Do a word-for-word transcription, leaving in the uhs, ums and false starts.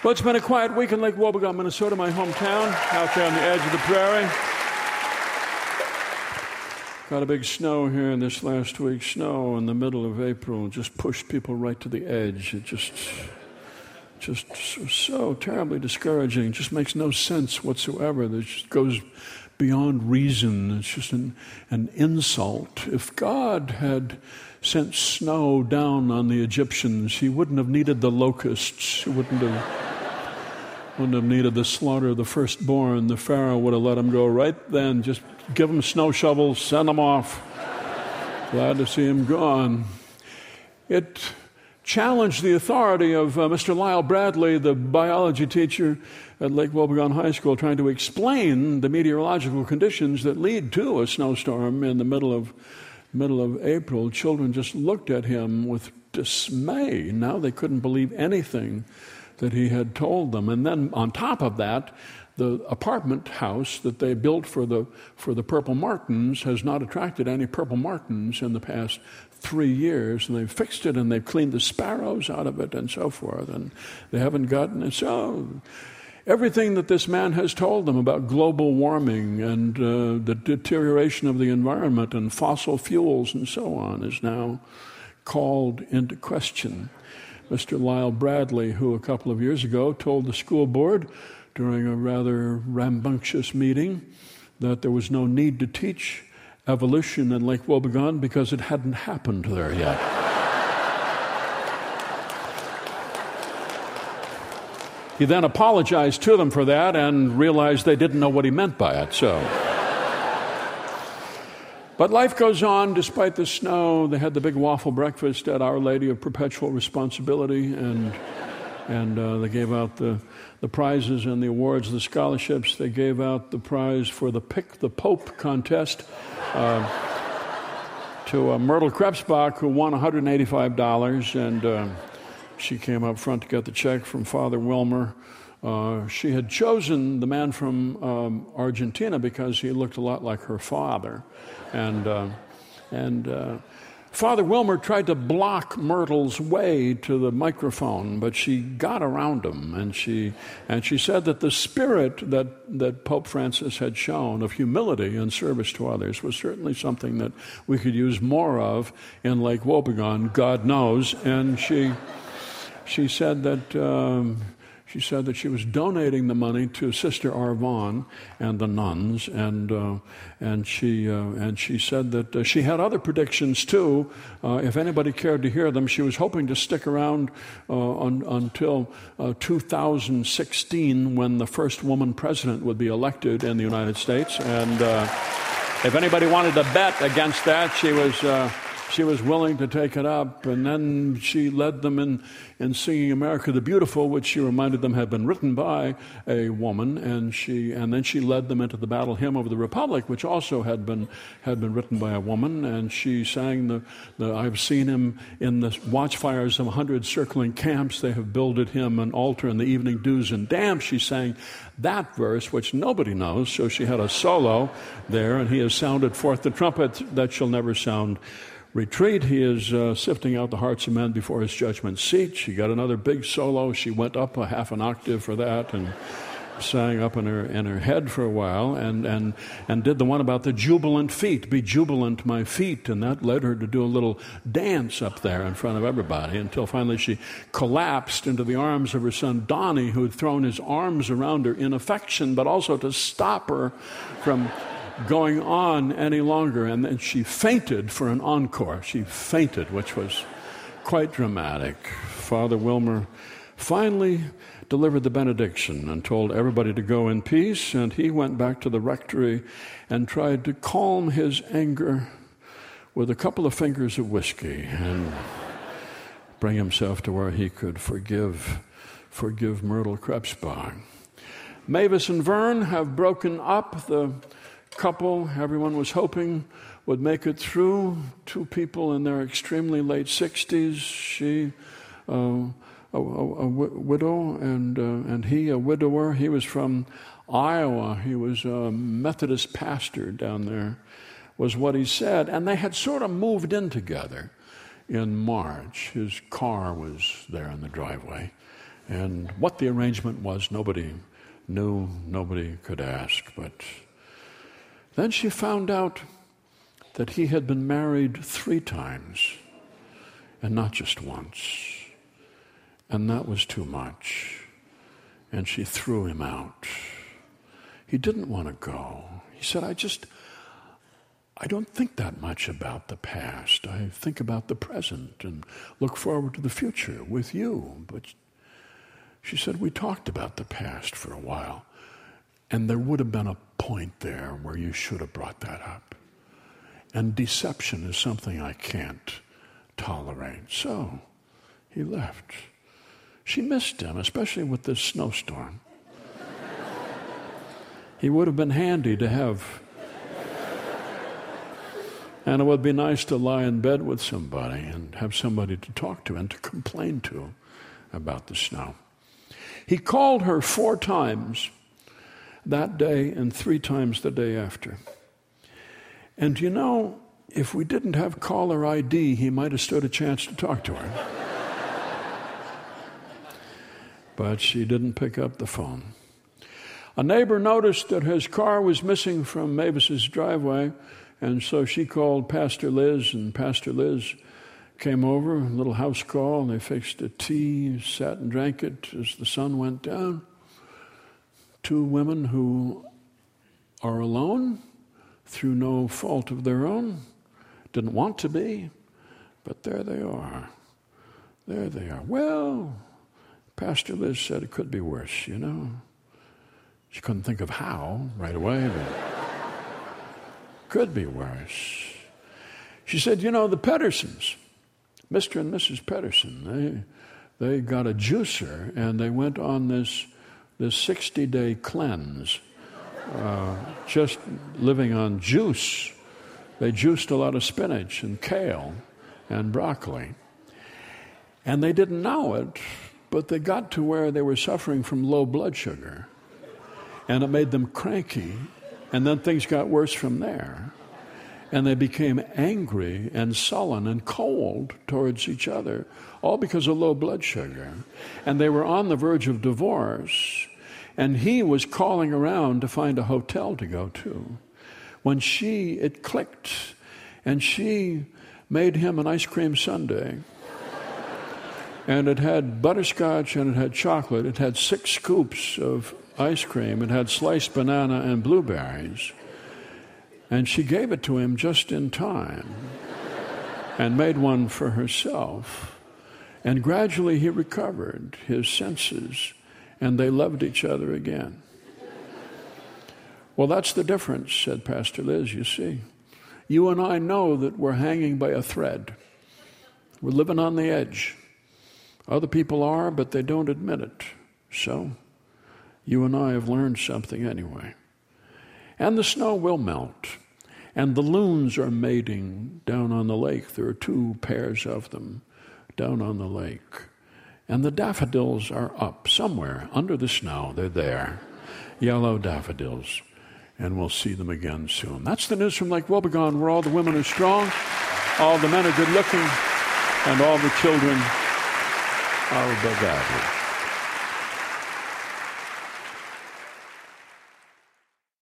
Well, it's been a quiet week in Lake Wobegon, Minnesota, my hometown, out there on the edge of the prairie. Got a big snow here this last week. Snow in the middle of April just pushed people right to the edge. It just, just so, so terribly discouraging. It just makes no sense whatsoever. It just goes beyond reason. It's just an, an insult. If God had sent snow down on the Egyptians, he wouldn't have needed the locusts. He wouldn't have... Wouldn't have needed the slaughter of the firstborn. The Pharaoh would have let them go right then. Just give them snow shovels, send them off. Glad to see them gone. It challenged the authority of uh, Mister Lyle Bradley, the biology teacher at Lake Wobegon High School, trying to explain the meteorological conditions that lead to a snowstorm in the middle of middle of April. Children just looked at him with dismay. Now they couldn't believe anything that he had told them. And then on top of that, the apartment house that they built for the for the purple martins has not attracted any purple martins in the past three years. And they've fixed it, and they've cleaned the sparrows out of it and so forth. And they haven't gotten it. So everything that this man has told them about global warming and uh, the deterioration of the environment and fossil fuels and so on is now called into question. Mister Lyle Bradley, who a couple of years ago told the school board during a rather rambunctious meeting that there was no need to teach evolution in Lake Wobegon because it hadn't happened there yet. He then apologized to them for that and realized they didn't know what he meant by it, so... But life goes on despite the snow. They had the big waffle breakfast at Our Lady of Perpetual Responsibility, and and uh, they gave out the, the prizes and the awards, the scholarships. They gave out the prize for the Pick the Pope contest uh, to uh, Myrtle Krebsbach, who won one hundred eighty-five dollars, and uh, she came up front to get the check from Father Wilmer. Uh, she had chosen the man from um, Argentina because he looked a lot like her father. And uh, and uh, Father Wilmer tried to block Myrtle's way to the microphone, but she got around him, and she and she said that the spirit that, that Pope Francis had shown of humility and service to others was certainly something that we could use more of in Lake Wobegon, God knows. And she she said that... Um, She said that she was donating the money to Sister Arvon and the nuns, and uh, and she uh, and she said that uh, she had other predictions too. Uh, if anybody cared to hear them, she was hoping to stick around uh, un, until uh, two thousand sixteen, when the first woman president would be elected in the United States. And uh, if anybody wanted to bet against that, she was. Uh, She was willing to take it up, and then she led them in, in singing America the Beautiful, which she reminded them had been written by a woman, and she and then she led them into the Battle Hymn of the Republic, which also had been had been written by a woman, and she sang the, the I've seen him in the watchfires of a hundred circling camps, they have builded him an altar in the evening dews and damps. She sang that verse, which nobody knows, so she had a solo there, and he has sounded forth the trumpet that shall never sound retreat. He is uh, sifting out the hearts of men before his judgment seat. She got another big solo. She went up a half an octave for that and sang up in her in her head for a while, and and and did the one about the jubilant feet. Be jubilant, my feet, and that led her to do a little dance up there in front of everybody until finally she collapsed into the arms of her son Donnie, who had thrown his arms around her in affection, but also to stop her from going on any longer. And then she fainted for an encore. She fainted, which was quite dramatic. Father Wilmer finally delivered the benediction and told everybody to go in peace, and he went back to the rectory and tried to calm his anger with a couple of fingers of whiskey and bring himself to where he could forgive forgive Myrtle Krebsbach. Mavis and Vern have broken up. The couple everyone was hoping would make it through, two people in their extremely late sixties, she uh, a, a, a widow and uh, and he a widower. He was from Iowa. He was a Methodist pastor down there, was what he said, and they had sort of moved in together in March. His car was there in the driveway, And what the arrangement was, nobody knew, nobody could ask. But then she found out that he had been married three times, and not just once. And that was too much. And she threw him out. He didn't want to go. He said, I just, I don't think that much about the past. I think about the present and look forward to the future with you. But she said, we talked about the past for a while, and there would have been a point there where you should have brought that up. And deception is something I can't tolerate. So he left. She missed him, especially with this snowstorm. He would have been handy to have. And it would be nice to lie in bed with somebody and have somebody to talk to and to complain to about the snow. He called her four times that day and three times the day after. And you know, if we didn't have caller I D, he might have stood a chance to talk to her. But she didn't pick up the phone. A neighbor noticed that his car was missing from Mavis's driveway, and so she called Pastor Liz, and Pastor Liz came over, a little house call, and they fixed a tea, sat and drank it as the sun went down. Two women who are alone through no fault of their own, didn't want to be, but there they are. There they are. Well, Pastor Liz said it could be worse, you know. She couldn't think of how right away, but could be worse. She said, you know, the Pedersons, Mister and Missus Pedersen, they they got a juicer, and they went on this this sixty-day cleanse, uh, just living on juice. They juiced a lot of spinach and kale and broccoli. And they didn't know it, but they got to where they were suffering from low blood sugar. And it made them cranky, and then things got worse from there. And they became angry and sullen and cold towards each other, all because of low blood sugar. And they were on the verge of divorce, and he was calling around to find a hotel to go to. When she, it clicked, and she made him an ice cream sundae. And it had butterscotch and it had chocolate. It had six scoops of ice cream. It had sliced banana and blueberries. And she gave it to him just in time and made one for herself. And gradually he recovered his senses, and they loved each other again. Well, that's the difference, said Pastor Liz, you see. You and I know that we're hanging by a thread. We're living on the edge. Other people are, but they don't admit it. So, you and I have learned something anyway. And the snow will melt. And the loons are mating down on the lake. There are two pairs of them down on the lake. And the daffodils are up somewhere under the snow. They're there. Yellow daffodils. And we'll see them again soon. That's the news from Lake Wobegon, where all the women are strong, all the men are good looking, and all the children are above average.